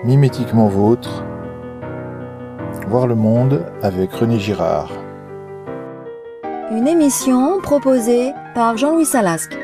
Mimétiquement vôtre, voir le monde avec René Girard. Une émission proposée par Jean-Louis Salasque.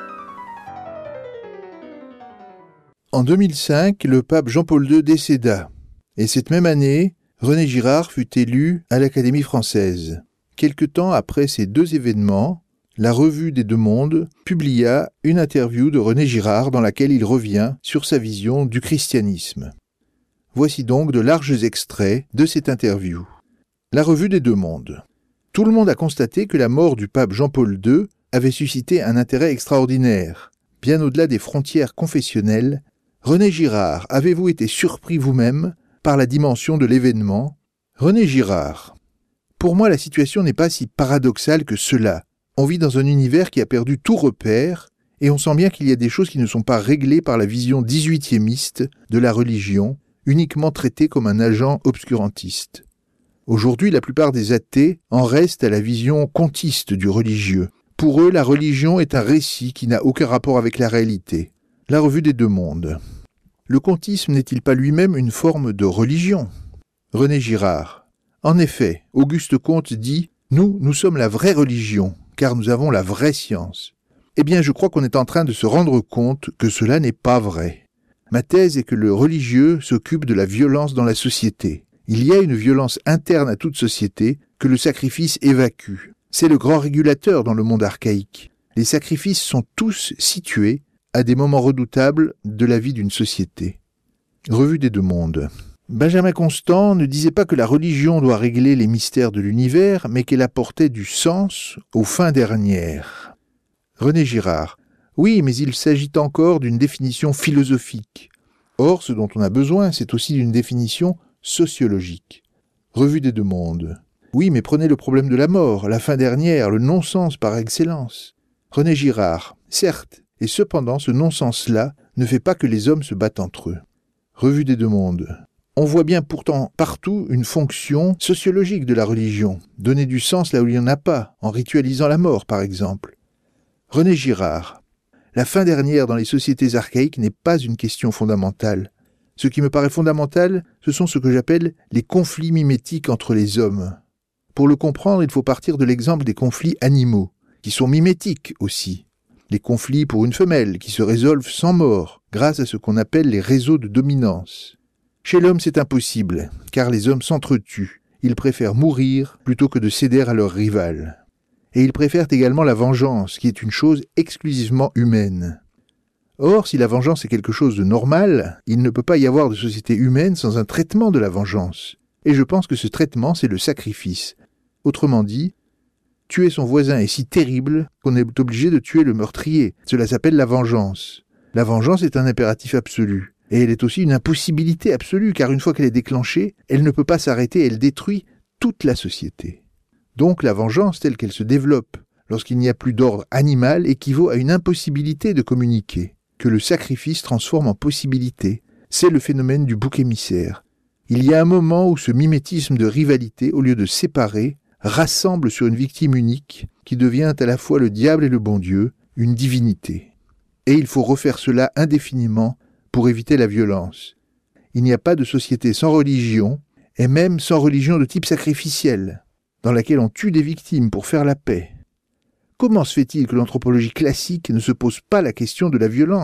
En 2005, le pape Jean-Paul II décéda, et cette même année, René Girard fut élu à l'Académie française. Quelque temps après ces deux événements, la Revue des Deux Mondes publia une interview de René Girard dans laquelle il revient sur sa vision du christianisme. Voici donc de larges extraits de cette interview. La Revue des Deux Mondes. Tout le monde a constaté que la mort du pape Jean-Paul II avait suscité un intérêt extraordinaire. Bien au-delà des frontières confessionnelles, René Girard, avez-vous été surpris vous-même par la dimension de l'événement ? René Girard. Pour moi, la situation n'est pas si paradoxale que cela. On vit dans un univers qui a perdu tout repère, et on sent bien qu'il y a des choses qui ne sont pas réglées par la vision 18e de la religion, uniquement traitée comme un agent obscurantiste. Aujourd'hui, la plupart des athées en restent à la vision contiste du religieux. Pour eux, la religion est un récit qui n'a aucun rapport avec la réalité. La Revue des Deux Mondes. Le contisme n'est-il pas lui-même une forme de religion ? René Girard. En effet, Auguste Comte dit « Nous sommes la vraie religion, car nous avons la vraie science. » Eh bien, je crois qu'on est en train de se rendre compte que cela n'est pas vrai. Ma thèse est que le religieux s'occupe de la violence dans la société. Il y a une violence interne à toute société que le sacrifice évacue. C'est le grand régulateur dans le monde archaïque. Les sacrifices sont tous situés à des moments redoutables de la vie d'une société. Revue des Deux Mondes. Benjamin Constant ne disait pas que la religion doit régler les mystères de l'univers, mais qu'elle apportait du sens aux fins dernières. René Girard. Oui, mais il s'agit encore d'une définition philosophique. Or, ce dont on a besoin, c'est aussi d'une définition sociologique. Revue des Deux Mondes. Oui, mais prenez le problème de la mort, la fin dernière, le non-sens par excellence. René Girard. Certes, et cependant, ce non-sens-là ne fait pas que les hommes se battent entre eux. Revue des Deux Mondes. On voit bien pourtant partout une fonction sociologique de la religion, donner du sens là où il n'y en a pas, en ritualisant la mort par exemple. René Girard. La fin dernière dans les sociétés archaïques n'est pas une question fondamentale. Ce qui me paraît fondamental, ce sont ce que j'appelle les conflits mimétiques entre les hommes. Pour le comprendre, il faut partir de l'exemple des conflits animaux, qui sont mimétiques aussi. Les conflits pour une femelle, qui se résolvent sans mort, grâce à ce qu'on appelle les réseaux de dominance. Chez l'homme, c'est impossible, car les hommes s'entretuent. Ils préfèrent mourir plutôt que de céder à leur rival. Et ils préfèrent également la vengeance, qui est une chose exclusivement humaine. Or, si la vengeance est quelque chose de normal, il ne peut pas y avoir de société humaine sans un traitement de la vengeance. Et je pense que ce traitement, c'est le sacrifice. Autrement dit, tuer son voisin est si terrible qu'on est obligé de tuer le meurtrier. Cela s'appelle la vengeance. La vengeance est un impératif absolu. Et elle est aussi une impossibilité absolue, car une fois qu'elle est déclenchée, elle ne peut pas s'arrêter, elle détruit toute la société. Donc la vengeance telle qu'elle se développe lorsqu'il n'y a plus d'ordre animal équivaut à une impossibilité de communiquer, que le sacrifice transforme en possibilité. C'est le phénomène du bouc émissaire. Il y a un moment où ce mimétisme de rivalité, au lieu de séparer, rassemble sur une victime unique qui devient à la fois le diable et le bon Dieu, une divinité. Et il faut refaire cela indéfiniment pour éviter la violence. Il n'y a pas de société sans religion, et même sans religion de type sacrificiel, dans laquelle on tue des victimes pour faire la paix. Comment se fait-il que l'anthropologie classique ne se pose pas la question de la violence ?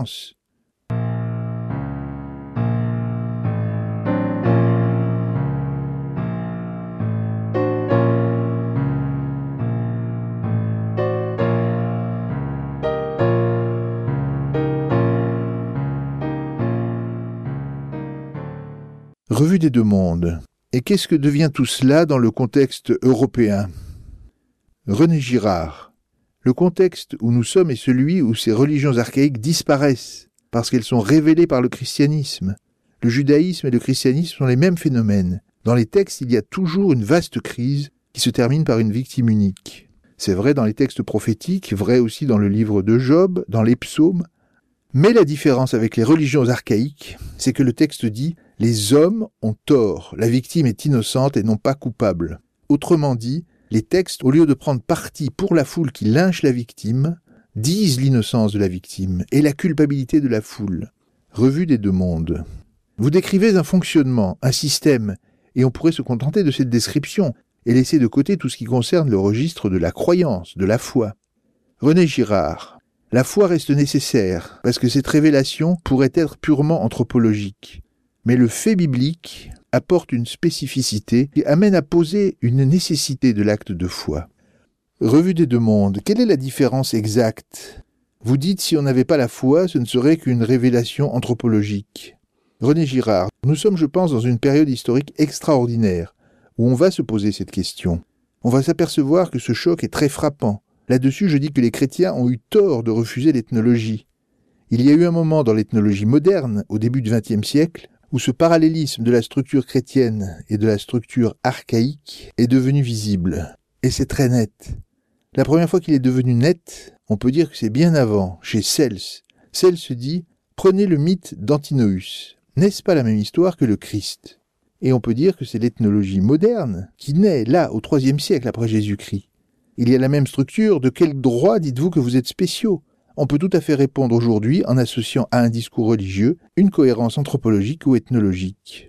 Revue des Deux Mondes. Et qu'est-ce que devient tout cela dans le contexte européen ? René Girard. Le contexte où nous sommes est celui où ces religions archaïques disparaissent, parce qu'elles sont révélées par le christianisme. Le judaïsme et le christianisme sont les mêmes phénomènes. Dans les textes, il y a toujours une vaste crise qui se termine par une victime unique. C'est vrai dans les textes prophétiques, vrai aussi dans le livre de Job, dans les psaumes. Mais la différence avec les religions archaïques, c'est que le texte dit « Les hommes ont tort, la victime est innocente et non pas coupable ». Autrement dit, les textes, au lieu de prendre parti pour la foule qui lynche la victime, disent l'innocence de la victime et la culpabilité de la foule. Revue des Deux Mondes. Vous décrivez un fonctionnement, un système, et on pourrait se contenter de cette description et laisser de côté tout ce qui concerne le registre de la croyance, de la foi. René Girard, la foi reste nécessaire, parce que cette révélation pourrait être purement anthropologique. Mais le fait biblique apporte une spécificité qui amène à poser une nécessité de l'acte de foi. Revue des deux mondes, quelle est la différence exacte ? Vous dites si on n'avait pas la foi, ce ne serait qu'une révélation anthropologique. René Girard, nous sommes, je pense, dans une période historique extraordinaire, où on va se poser cette question. On va s'apercevoir que ce choc est très frappant. Là-dessus, je dis que les chrétiens ont eu tort de refuser l'ethnologie. Il y a eu un moment dans l'ethnologie moderne, au début du XXe siècle, où ce parallélisme de la structure chrétienne et de la structure archaïque est devenu visible. Et c'est très net. La première fois qu'il est devenu net, on peut dire que c'est bien avant, chez Cels. Cels se dit « Prenez le mythe d'Antinoüs. N'est-ce pas la même histoire que le Christ ?» Et on peut dire que c'est l'ethnologie moderne qui naît là, au IIIe siècle après Jésus-Christ. Il y a la même structure, de quel droit dites-vous que vous êtes spéciaux ? On peut tout à fait répondre aujourd'hui en associant à un discours religieux une cohérence anthropologique ou ethnologique.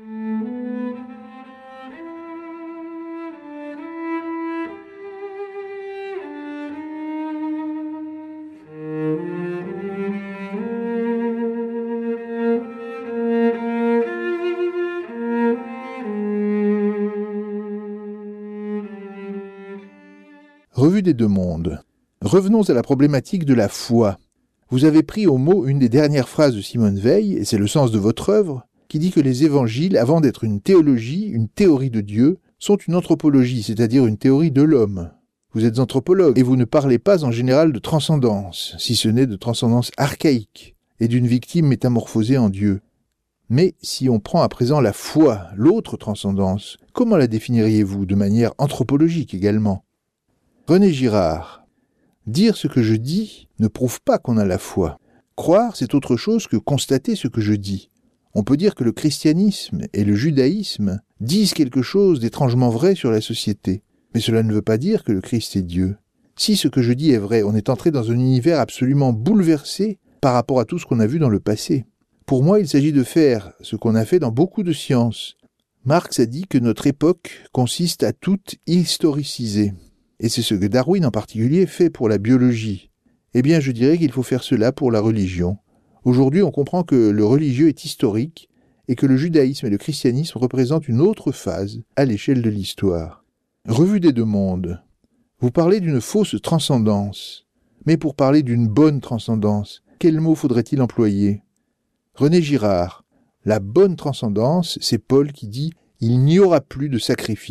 Revue des deux mondes. Revenons à la problématique de la foi. Vous avez pris au mot une des dernières phrases de Simone Veil, et c'est le sens de votre œuvre, qui dit que les évangiles, avant d'être une théologie, une théorie de Dieu, sont une anthropologie, c'est-à-dire une théorie de l'homme. Vous êtes anthropologue, et vous ne parlez pas en général de transcendance, si ce n'est de transcendance archaïque, et d'une victime métamorphosée en Dieu. Mais si on prend à présent la foi, l'autre transcendance, comment la définiriez-vous de manière anthropologique également ? René Girard. Dire ce que je dis ne prouve pas qu'on a la foi. Croire, c'est autre chose que constater ce que je dis. On peut dire que le christianisme et le judaïsme disent quelque chose d'étrangement vrai sur la société. Mais cela ne veut pas dire que le Christ est Dieu. Si ce que je dis est vrai, on est entré dans un univers absolument bouleversé par rapport à tout ce qu'on a vu dans le passé. Pour moi, il s'agit de faire ce qu'on a fait dans beaucoup de sciences. Marx a dit que notre époque consiste à tout historiciser. Et c'est ce que Darwin en particulier fait pour la biologie. Eh bien, je dirais qu'il faut faire cela pour la religion. Aujourd'hui, on comprend que le religieux est historique et que le judaïsme et le christianisme représentent une autre phase à l'échelle de l'histoire. Revue des deux mondes. Vous parlez d'une fausse transcendance. Mais pour parler d'une bonne transcendance, quel mot faudrait-il employer ? René Girard. La bonne transcendance, c'est Paul qui dit « Il n'y aura plus de sacrifice ».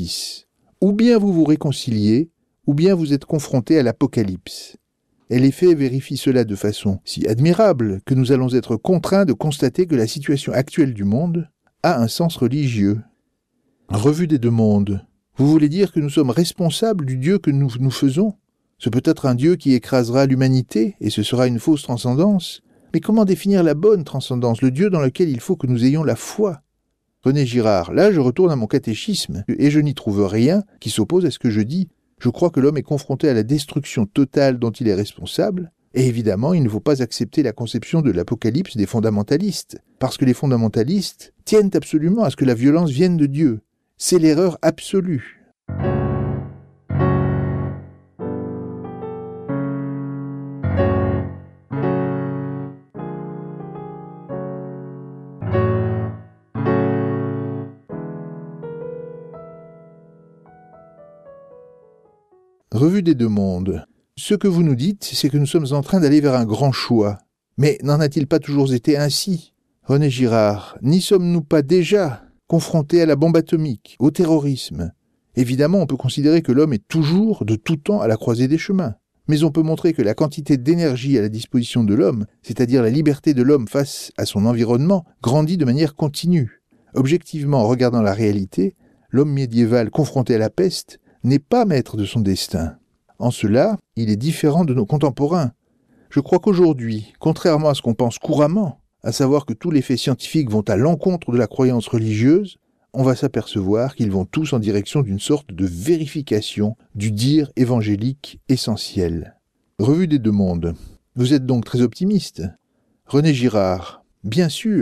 Ou bien vous vous réconciliez, ou bien vous êtes confronté à l'Apocalypse. Et les faits vérifient cela de façon si admirable que nous allons être contraints de constater que la situation actuelle du monde a un sens religieux. Revue des deux mondes. Vous voulez dire que nous sommes responsables du Dieu que nous faisons ? Ce peut être un Dieu qui écrasera l'humanité, et ce sera une fausse transcendance. Mais comment définir la bonne transcendance, le Dieu dans lequel il faut que nous ayons la foi ? René Girard, là je retourne à mon catéchisme, et je n'y trouve rien qui s'oppose à ce que je dis. Je crois que l'homme est confronté à la destruction totale dont il est responsable, et évidemment, il ne faut pas accepter la conception de l'Apocalypse des fondamentalistes, parce que les fondamentalistes tiennent absolument à ce que la violence vienne de Dieu. C'est l'erreur absolue. Revue des deux mondes. Ce que vous nous dites, c'est que nous sommes en train d'aller vers un grand choix. Mais n'en a-t-il pas toujours été ainsi ? René Girard, n'y sommes-nous pas déjà confrontés à la bombe atomique, au terrorisme ? Évidemment, on peut considérer que l'homme est toujours, de tout temps, à la croisée des chemins. Mais on peut montrer que la quantité d'énergie à la disposition de l'homme, c'est-à-dire la liberté de l'homme face à son environnement, grandit de manière continue. Objectivement, en regardant la réalité, l'homme médiéval confronté à la peste n'est pas maître de son destin. En cela, il est différent de nos contemporains. Je crois qu'aujourd'hui, contrairement à ce qu'on pense couramment, à savoir que tous les faits scientifiques vont à l'encontre de la croyance religieuse, on va s'apercevoir qu'ils vont tous en direction d'une sorte de vérification du dire évangélique essentiel. Revue des deux mondes. Vous êtes donc très optimiste. René Girard. Bien sûr.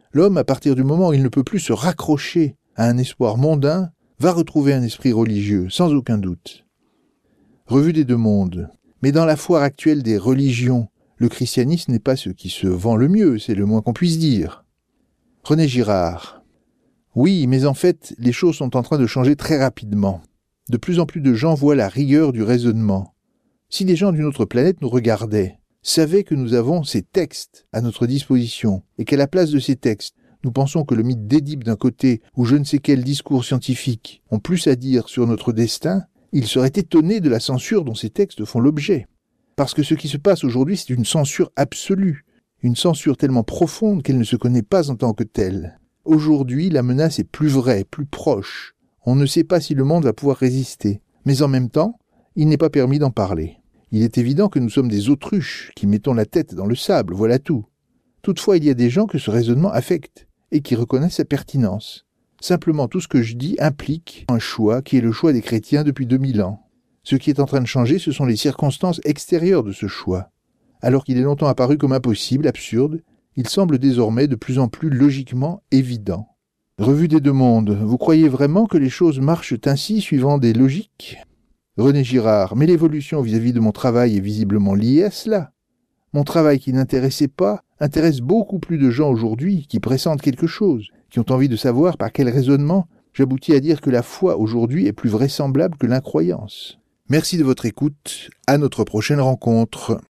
L'homme, à partir du moment où il ne peut plus se raccrocher à un espoir mondain, va retrouver un esprit religieux, sans aucun doute. Revue des deux mondes. Mais dans la foire actuelle des religions, le christianisme n'est pas ce qui se vend le mieux, c'est le moins qu'on puisse dire. René Girard. Oui, mais en fait, les choses sont en train de changer très rapidement. De plus en plus de gens voient la rigueur du raisonnement. Si des gens d'une autre planète nous regardaient, savaient que nous avons ces textes à notre disposition, et qu'à la place de ces textes, nous pensons que le mythe d'Édipe d'un côté, ou je ne sais quel discours scientifique, ont plus à dire sur notre destin, ils seraient étonnés de la censure dont ces textes font l'objet. Parce que ce qui se passe aujourd'hui, c'est une censure absolue, une censure tellement profonde qu'elle ne se connaît pas en tant que telle. Aujourd'hui, la menace est plus vraie, plus proche. On ne sait pas si le monde va pouvoir résister. Mais en même temps, il n'est pas permis d'en parler. Il est évident que nous sommes des autruches qui mettons la tête dans le sable, voilà tout. Toutefois, il y a des gens que ce raisonnement affecte et qui reconnaissent sa pertinence. Simplement, tout ce que je dis implique un choix qui est le choix des chrétiens depuis 2000 ans. Ce qui est en train de changer, ce sont les circonstances extérieures de ce choix. Alors qu'il est longtemps apparu comme impossible, absurde, il semble désormais de plus en plus logiquement évident. Revue des deux mondes, vous croyez vraiment que les choses marchent ainsi suivant des logiques ? René Girard, mais l'évolution vis-à-vis de mon travail est visiblement liée à cela. Mon travail qui n'intéressait pas intéresse beaucoup plus de gens aujourd'hui qui pressentent quelque chose, qui ont envie de savoir par quel raisonnement j'aboutis à dire que la foi aujourd'hui est plus vraisemblable que l'incroyance. Merci de votre écoute, à notre prochaine rencontre.